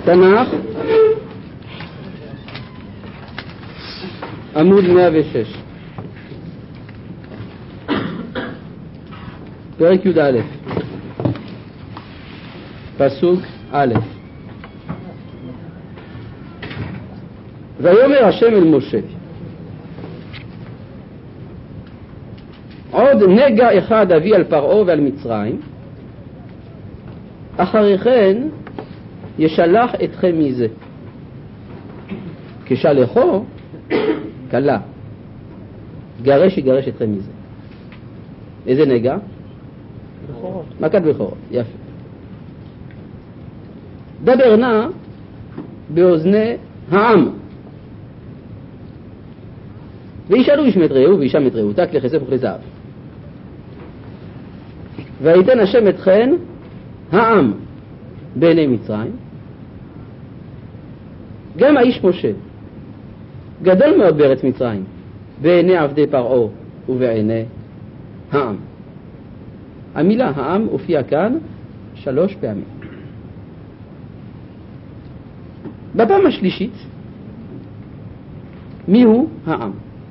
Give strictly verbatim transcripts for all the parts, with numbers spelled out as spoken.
תנ"ך, עמוד מאה ושש, פרק י' א', פסוק א'. ויאמר השם אל משה, עוד נגע אחד אביא על פרעה ועל מצרים, אחרי כן ישלח אתכם מזה. כשלחו קלה, גרש יגרש אתכם מזה. איזה נגע? בכורות. מכת בכורות, יפה. דבר נא באוזני העם, וישאלו איש את רעהו ואישה את רעהו, תק לכסף וכלי זהב. ויתן השם אתכן העם בעיני מצרים. גם האיש משה גדול מאוד בארץ מצרים בעיני עבדי פרעה ובעיני העם. המילה העם הופיעה כאן שלוש פעמים. בפעם השלישית, מי הוא העם?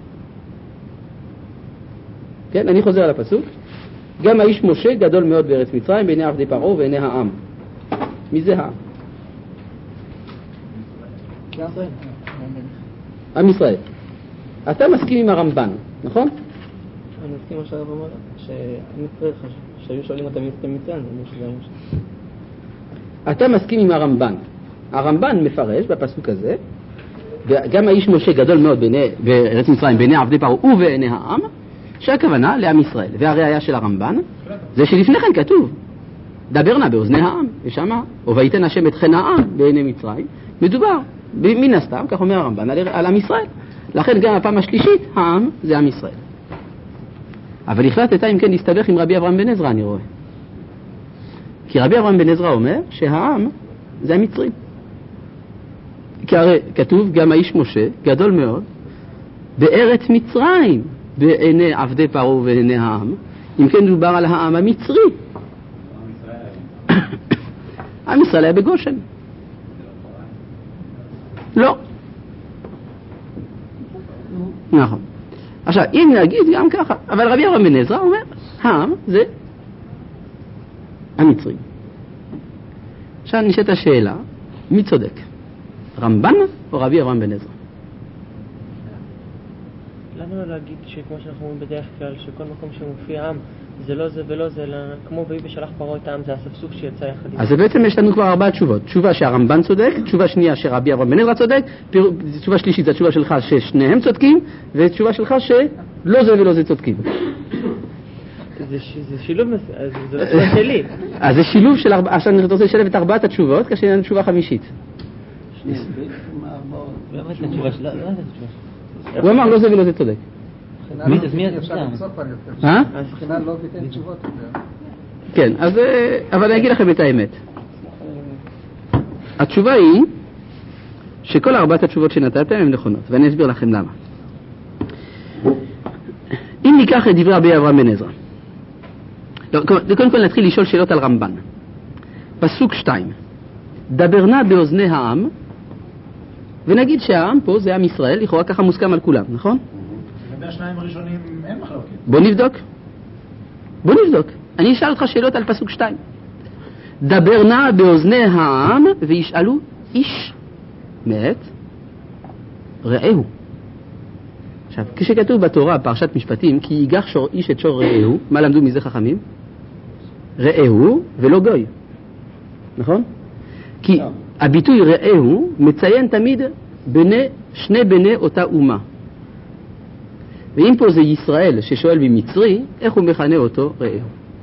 כן, אני חוזר על הפסוק. גם האיש משה גדול מאוד בארץ מצרים בעיני עבדי פרעה ובעיני העם. מי זה העם? עם ישראל. אתה מסכים עם הרמב"ן, נכון? אני מסכים מה שהרב אמר, שהיו שואלים אותם יוצאים מצרים, אמרו שזה משה. אתה מסכים עם הרמב"ן. הרמב"ן מפרש בפסוק הזה, גם האיש משה גדול מאוד בארץ מצרים בעיני עבדי פרעה ובעיני העם, שהכוונה לעם ישראל. והראיה של הרמב"ן זה שלפני כן כתוב דבר נא באוזני העם, ושמה ויתן השם אתכן העם בעיני מצרים. מדובר מן הסתם, כך אומר הרמב"ן, על, על עם ישראל. לכן גם הפעם השלישית העם זה עם ישראל. אבל החלטת אם כן להסתבך עם רבי אברהם בן עזרא, אני רואה. כי רבי אברהם בן עזרא אומר שהעם זה המצרים. כי הרי כתוב גם האיש משה גדול מאוד בארץ מצרים בעיני עבדי פרעה ובעיני העם. אם כן מדובר על העם המצרי. עם ישראל היה בגושן. לא. נכון. עכשיו, אם נגיד גם ככה, אבל רבי אברהם בן עזרא אומר, העם זה המצרים. עכשיו נשאלת השאלה, מי צודק? רמב"ן או רבי אברהם בן עזרא? למה לא להגיד שכמו שאנחנו אומרים בדרך כלל, שכל מקום שמופיע עם זה לא זה ולא זה, אלא כמו ויהי בשלח פרעה את העם, זה הספסוק שיצא יחד. אז בעצם יש לנו כבר ארבע תשובות. תשובה שהרמב"ן צודק, תשובה שנייה שרבי אברהם בן עזרא צודק, תשובה שלישית זה התשובה שלך ששניהם צודקים, ותשובה שלך שלא זה ולא זה צודקים. זה שילוב, זה לא תשובה שלי. אז זה שילוב של ארבע, עכשיו אני רוצה לשלב את ארבעת התשובות, כאשר יש לנו תשובה חמישית. הוא אמר לא זה ולא זה צודק. הבחינה לא ביטן תשובות. כן, אז אבל אני אגיד לכם את האמת. התשובה היא שכל ארבעת התשובות שנתתם הן נכונות, ואני אסביר לכם למה. אם ניקח את דברי רבי אברהם בן עזרא, קודם כל נתחיל לשאול שאלות על רמב"ן. פסוק שתיים, דבר נא באוזני העם, ונגיד שהעם פה זה עם ישראל, לכאורה ככה מוסכם על כולם, נכון? לגבי השניים הראשונים אין מחלוקת. בוא נבדוק. בוא נבדוק. אני אשאל אותך שאלות על פסוק שתיים. דבר נא באוזני העם וישאלו איש מאת רעהו. עכשיו, כשכתוב בתורה, פרשת משפטים, כי ייגח שור איש את שור רעהו, מה למדו מזה חכמים? רעהו ולא גוי. נכון? כי הביטוי רעהו מציין תמיד בני, שני בני אותה אומה. ואם פה זה ישראל ששואל במצרי, איך הוא מכנה אותו רעהו?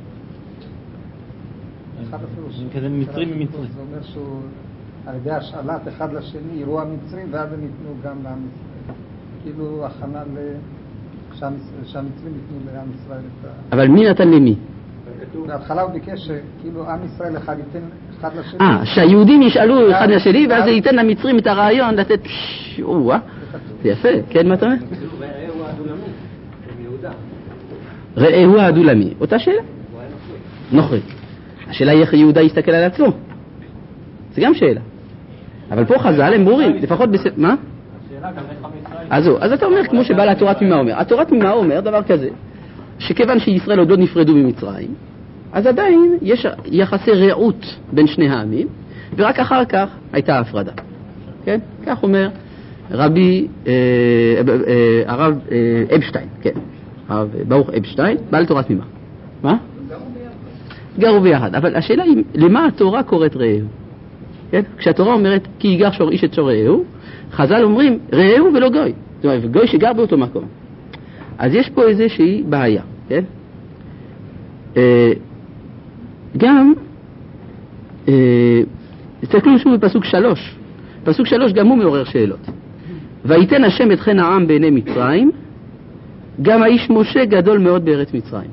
כזה מצרי ממצרי. זה אומר שהוא על ידי השאלת אחד לשני יראו המצרים ואז הם ייתנו גם לעם ישראל. כאילו הכנה שהמצרים ייתנו לעם ישראל את ה... אבל מי נתן למי? בהתחלה הוא ביקש שכאילו עם ישראל אחד ייתן אחד לשני. אה, שהיהודים ישאלו אחד לשני ואז זה ייתן למצרים את הרעיון לתת פשועה. זה יפה, כן, מה אתה אומר? רעהו האדולמי, יהודה. רעהו האדולמי, אותה שאלה? נוכרי. השאלה היא איך יהודה יסתכל על עצמו. זה גם שאלה. אבל פה חז"ל הם ברורים, לפחות בספר... מה? השאלה גם איך עם ישראל... אז זהו, אז אתה אומר כמו שבעל התורה תמימה אומר. התורה תמימה אומר דבר כזה, שכיוון שישראל עוד לא נפרדו ממצרים, אז עדיין יש יחסי רעות בין שני העמים, ורק אחר כך הייתה ההפרדה. כן? כך אומר רבי, אה, אה, הרב אה, אבשטיין, כן, הרב ברוך אבשטיין, בעל תורה תמימה. מה? גרו ביחד. אבל השאלה היא, למה התורה קוראת רעהו? כן? כשהתורה אומרת, כי ייגר שור איש את שור רעהו, חז"ל אומרים, רעהו ולא גוי. זאת אומרת, גוי שגר באותו מקום. אז יש פה איזושהי בעיה, כן? אה, גם, אה, תסתכלו שוב בפסוק שלוש. פסוק שלוש גם הוא מעורר שאלות. ויתן השם את חן העם בעיני מצרים, גם האיש משה גדול מאוד בארץ מצרים.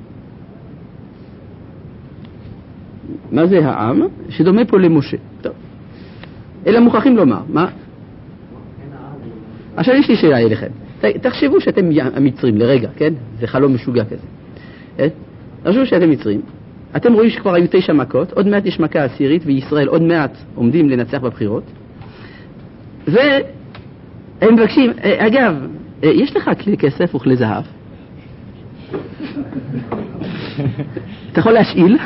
מה זה העם? שדומה פה למשה. טוב. אלא מוכרחים לומר, מה? עכשיו יש לי שאלה אליכם. תחשבו שאתם המצרים לרגע, כן? זה חלום משוגע כזה. כן? תחשבו שאתם מצרים. אתם רואים שכבר היו תשע מכות, עוד מעט יש מכה עשירית, וישראל עוד מעט עומדים לנצח בבחירות. והם מבקשים, אגב, יש לך כלי כסף וכלי זהב? אתה יכול להשאיל?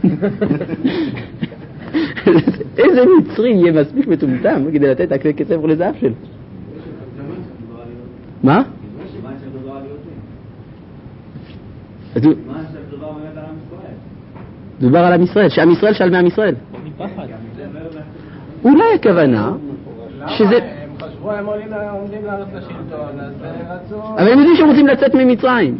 איזה מצרי יהיה מספיק מטומטם כדי לתת את הכלי כסף וכלי זהב שלו? מה? דובר על עם ישראל, שעם ישראל שאל מעם ישראל. אולי הכוונה שזה... הם חשבו, הם עומדים לארץ לשלטון, אז רצו... אבל הם יודעים שהם רוצים לצאת ממצרים.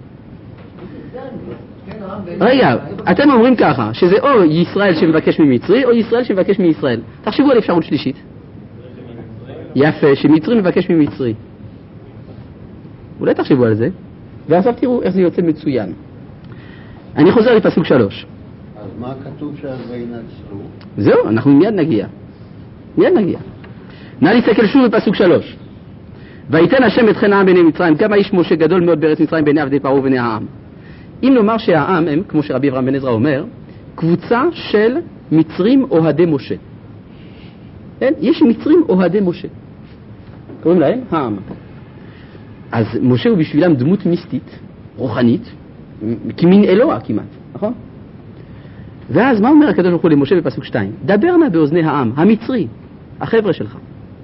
רגע, אתם אומרים ככה, שזה או ישראל שמבקש ממצרי, או ישראל שמבקש מישראל. תחשבו על אפשרות שלישית. יפה, שמצרי מבקש ממצרי. אולי תחשבו על זה, ועכשיו תראו איך זה יוצא מצוין. אני חוזר לפסוק שלוש. אז מה כתוב שאז וינצלו? זהו, אנחנו מיד נגיע. מיד נגיע. נא להסתכל שוב בפסוק שלוש. ויתן השם את חן העם בעיני מצרים, כמה איש משה גדול מאוד בארץ מצרים בעיני עבדי פרעה ובעיני העם. אם נאמר שהעם הם, כמו שרבי אברהם בן עזרא אומר, קבוצה של מצרים אוהדי משה. כן? יש מצרים אוהדי משה. קוראים להם העם. אז משה הוא בשבילם דמות מיסטית, רוחנית, כמין אלוה כמעט, נכון? ואז מה אומר הקדוש ברוך הוא למשה בפסוק שתיים? דבר נא באוזני העם, המצרי, החבר'ה שלך.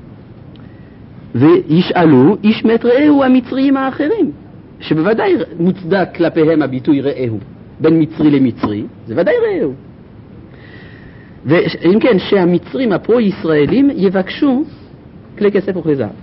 וישאלו, איש מת רעהו המצריים האחרים, שבוודאי מוצדק כלפיהם הביטוי רעהו, בין מצרי למצרי, זה ודאי רעהו. ואם כן, שהמצרים הפרו-ישראלים יבקשו כלי כסף וכלי זהב.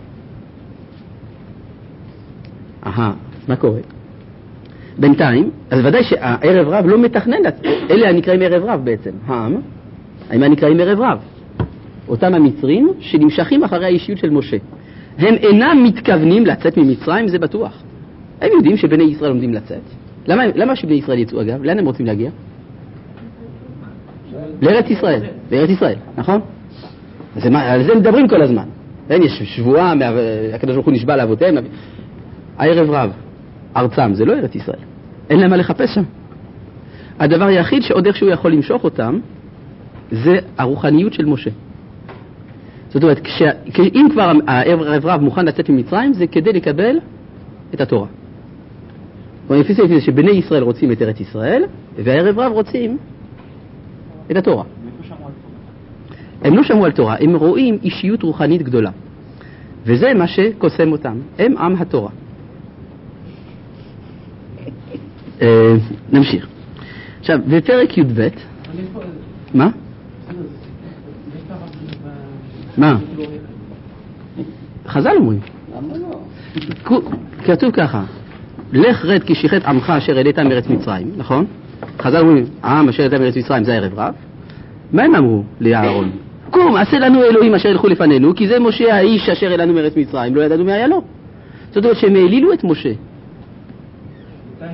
אהה, מה קורה? בינתיים, אז ודאי שהערב רב לא מתכנן, אלה הנקראים ערב רב בעצם, העם, הם הנקראים ערב רב. אותם המצרים שנמשכים אחרי האישיות של משה. הם אינם מתכוונים לצאת ממצרים, זה בטוח. הם יודעים שבני ישראל עומדים לצאת. למה, למה שבני ישראל יצאו אגב? לאן הם רוצים להגיע? לארץ ישראל, לארץ ישראל, נכון? אז מה, על זה מדברים כל הזמן. אין, יש שבועה, הקדוש ברוך הוא נשבע לאבותיהם. הערב רב, ארצם, זה לא ארץ ישראל. אין להם מה לחפש שם. הדבר היחיד שעוד איכשהו יכול למשוך אותם, זה הרוחניות של משה. זאת אומרת, כש, אם כבר הערב רב מוכן לצאת ממצרים, זה כדי לקבל את התורה. לפי זה, לפי זה שבני ישראל רוצים את ארץ ישראל, והערב רב רוצים את התורה. הם לא שמעו על תורה, הם רואים אישיות רוחנית גדולה. וזה מה שקוסם אותם. הם עם התורה. נמשיך. עכשיו, בפרק י' ב' מה? מה? חז"ל אומרים. למה לא? כתוב ככה, לך רד כי שיחת עמך אשר העלית מארץ מצרים, נכון? חז"ל אומרים, העם אשר העלית מארץ מצרים זה הערב רב. מה הם אמרו לאהרון? קום, עשה לנו אלוהים אשר ילכו לפנינו, כי זה משה האיש אשר העלנו מארץ מצרים, לא ידענו מי היה לו. זאת אומרת שהם העלילו את משה. זאת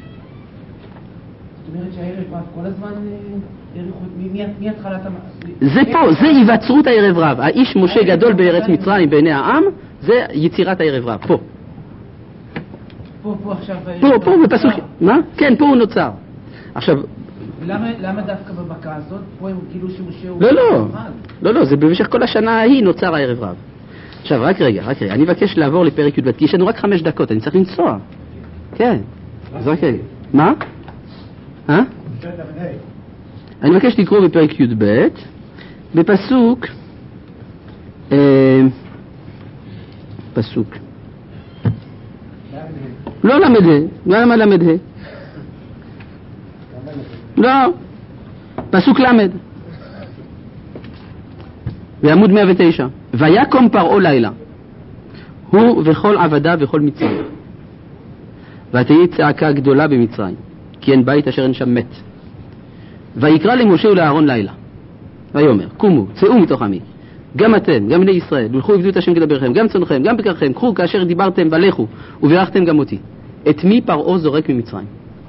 אומרת שהערב רב כל הזמן מהתחלת... זה פה, זה היווצרות הערב רב. האיש משה גדול בארץ מצרים בעיני העם, זה יצירת הערב רב, פה. פה, פה עכשיו... פה, פה בפסוק... מה? כן, פה הוא נוצר. עכשיו, למה, למה דווקא במכה הזאת? פה הם כאילו שמשה הוא... לא, לא, לא, לא, זה במשך כל השנה ההיא נוצר הערב רב. עכשיו, רק רגע, רק רגע, אני מבקש לעבור לפרק י"ב, כי יש לנו רק חמש דקות, אני צריך לנסוע. כן, אז רק רגע. מה? אה? אני מבקש לקרוא בפרק י"ב, בפסוק, אה, פסוק. לא למד ה', לא למה למד ה'. לא, פסוק למד. בעמוד מאה ותשע. ויקום פרעה לילה, הוא וכל עבדיו וכל מצרים. ותהי צעקה גדולה במצרים, כי אין בית אשר אין שם מת. ויקרא למשה ולאהרון לילה, ויאמר, קומו, צאו מתוך עמי, גם אתם, גם בני ישראל, ולכו עבדו את השם כדברכם, גם צונכם, גם בקרכם, קחו כאשר דיברתם ולכו, וברכתם גם אותי. את מי פרעה זורק ממצרים?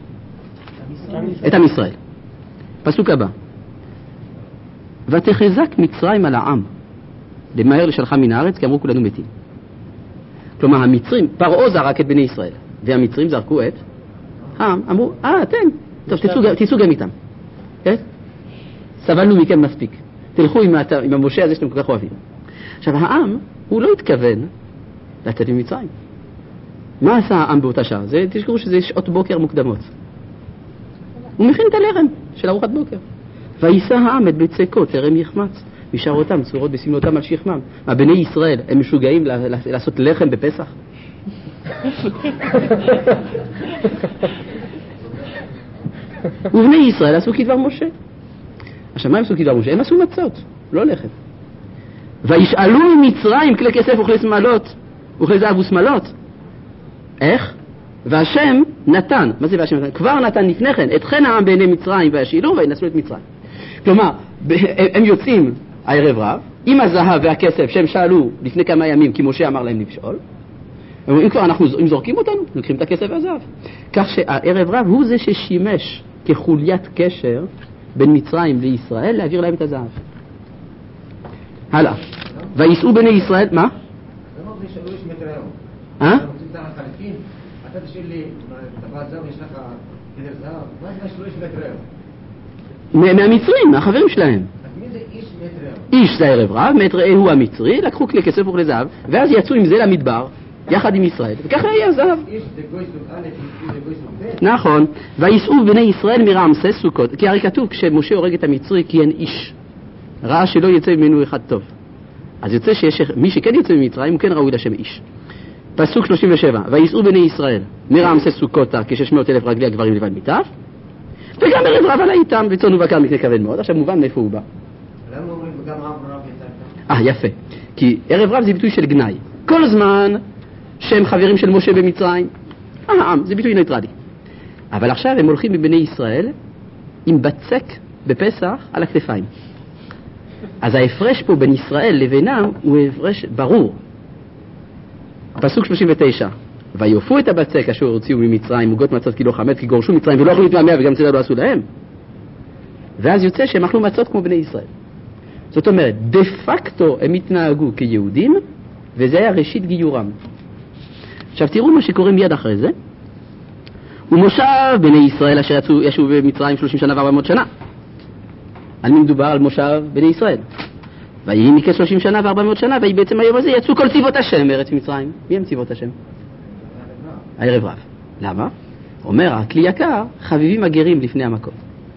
את עם ישראל. פסוק הבא. ותחזק מצרים על העם, למהר לשלחה מן הארץ, כי אמרו כולנו מתים. כלומר, המצרים, פרעה זרק את בני ישראל, והמצרים זרקו את העם, אמרו, אה, אתם, טוב, תצאו גם איתם. כן? סבלנו מכם מספיק. תלכו עם, עם המשה הזה שאתם כל כך אוהבים. עכשיו, העם, הוא לא התכוון לצאת ממצרים. מה עשה העם באותה שעה? זה, תזכרו שזה שעות בוקר מוקדמות. הוא מכין את הלחם של ארוחת בוקר. וישא העם את בצקו, טרם יחמץ, משערותם צורות בסמלותם על שכמם. מה, בני ישראל, הם משוגעים לעשות לחם בפסח? ובני ישראל עשו כדבר משה. עכשיו, מה הם עשו כדבר משה? הם עשו מצות, לא לחם. וישאלו ממצרים כלי כסף וכלי שמלות, וכלי זהב ושמלות. איך? והשם נתן, מה זה והשם נתן? כבר נתן לפני כן, את חן העם בעיני מצרים והשאילו וינצלו את מצרים. כלומר, הם יוצאים הערב רב, עם הזהב והכסף שהם שאלו לפני כמה ימים, כי משה אמר להם לפשול, הם אומרים, אם כבר אנחנו אם זורקים אותנו, לוקחים את הכסף והזהב. כך שהערב רב הוא זה ששימש כחוליית קשר בין מצרים לישראל להעביר להם את הזהב. הלאה. ויסעו בני ישראל, מה? אה? אתה תשאיר לי טבעת זהב, יש לך כדר זהב, מה זה שלו איש מטראו? מהמצרים, מהחברים שלהם. מי זה איש מטראו? איש זה הערב רב, מטראו הוא המצרי, לקחו כלי כסף וכלי זהב, ואז יצאו עם זה למדבר, יחד עם ישראל, וככה היה זהב. איש זה גוי סוג א', איש זה גוי סוג ב'. נכון, ויסעו בני ישראל מרעמסס סוכות, כי הרי כתוב כשמשה הורג את המצרי כי אין איש, ראה שלא יצא ממנו אחד טוב. אז יוצא שמי שכן יוצא ממצרים הוא כן ראוי לשם איש. פסוק שלושים ושבע, ויסעו בני ישראל מרעמסס סוכותה כשש מאות אלף רגלי הגברים לבד מיטף, וגם ערב רב עלה איתם וצאן ובקר מקנה כבד מאוד. עכשיו מובן מאיפה הוא בא. למה אומרים וגם ערב רב יצא איתם? אה, יפה. כי ערב רב זה ביטוי של גנאי. כל זמן שהם חברים של משה במצרים, אה, זה ביטוי ניטרלי. אבל עכשיו הם הולכים מבני ישראל עם בצק בפסח על הכתפיים. אז ההפרש פה בין ישראל לבינם הוא הפרש ברור. פסוק שלושים ותשע, ויופו את הבצק אשר הוציאו ממצרים מוגות מצות כי לא חמץ כי גורשו מצרים ולא אכלו מטמא וגם צלע לא עשו להם. ואז יוצא שהם אכלו מצות כמו בני ישראל. זאת אומרת, דה פקטו הם התנהגו כיהודים, וזה היה ראשית גיורם. עכשיו תראו מה שקורה מיד אחרי זה. ומושב בני ישראל אשר יצאו, ישו במצרים שלושים שנה וארבע מאות שנה. על מי מדובר? על מושב בני ישראל. ויהי מקץ שלושים שנה וארבע מאות שנה, ויהי בעצם היום הזה יצאו כל צבאות השם מארץ מצרים. מי הם צבאות השם? הערב רב. למה? אומר, הכלי יקר, חביבים הגרים לפני המקום.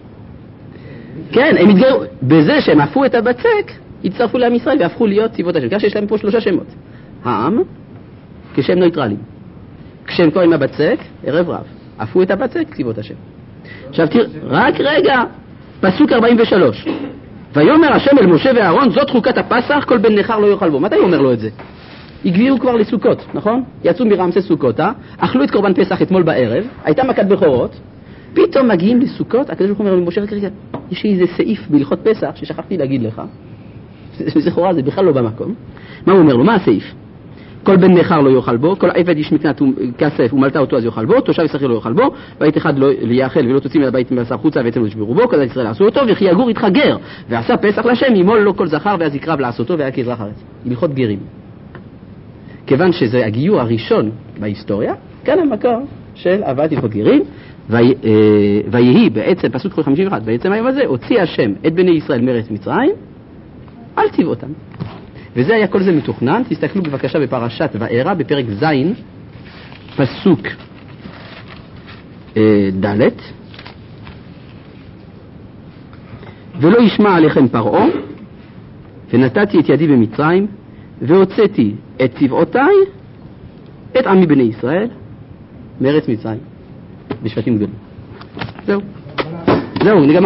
כן, הם התגרו, בזה שהם הפכו את הבצק, הצטרפו לעם ישראל והפכו להיות צבאות השם. כך שיש להם פה שלושה שמות. העם, כשם נויטרלים. כשהם קוראים הבצק, ערב רב. הפכו את הבצק, צבאות השם. עכשיו תראה, רק רגע, פסוק ארבעים ושלוש. ויאמר השם אל משה ואהרון, זאת חוקת הפסח, כל בן נכר לא יאכל בו. מתי הוא אומר לו את זה? הגביעו כבר לסוכות, נכון? יצאו מרעמסס סוכותה, אכלו את קורבן פסח אתמול בערב, הייתה מכת בכורות, פתאום מגיעים לסוכות, הקדוש ברוך הוא אומר למשה, רגע, יש איזה סעיף בהלכות פסח ששכחתי להגיד לך, זכורה, זה בכלל לא במקום. מה הוא אומר לו? מה הסעיף? כל בן נכר לא יאכל בו, כל עבד איש מקנת כסף ומלטה אותו אז יאכל בו, תושב ישראל לא יאכל בו, בית אחד לא יאכל ולא תוציא מהבית מבשר חוצה ואצל לא ישברו בו, כזה ישראל עשו אותו, וכי יגור איתך גר, ועשה פסח לשם, ימול לו כל זכר ואז יקרב לעשותו והיה כאזרח הארץ. הלכות גרים. כיוון שזה הגיור הראשון בהיסטוריה, כאן המקור של הבאת הלכות גרים, ויהי בעצם, פסוק חמישים ואחת, בעצם היום הזה, הוציא השם את בני ישראל מארץ מצרים, אל צבאותם. וזה היה כל זה מתוכנן. תסתכלו בבקשה בפרשת וארא, בפרק ז', פסוק אה, ד', ולא ישמע עליכם פרעה, ונתתי את ידי במצרים, והוצאתי את צבאותיי, את עמי בני ישראל, מארץ מצרים, בשבטים גדולים. זהו. זהו, נגמר.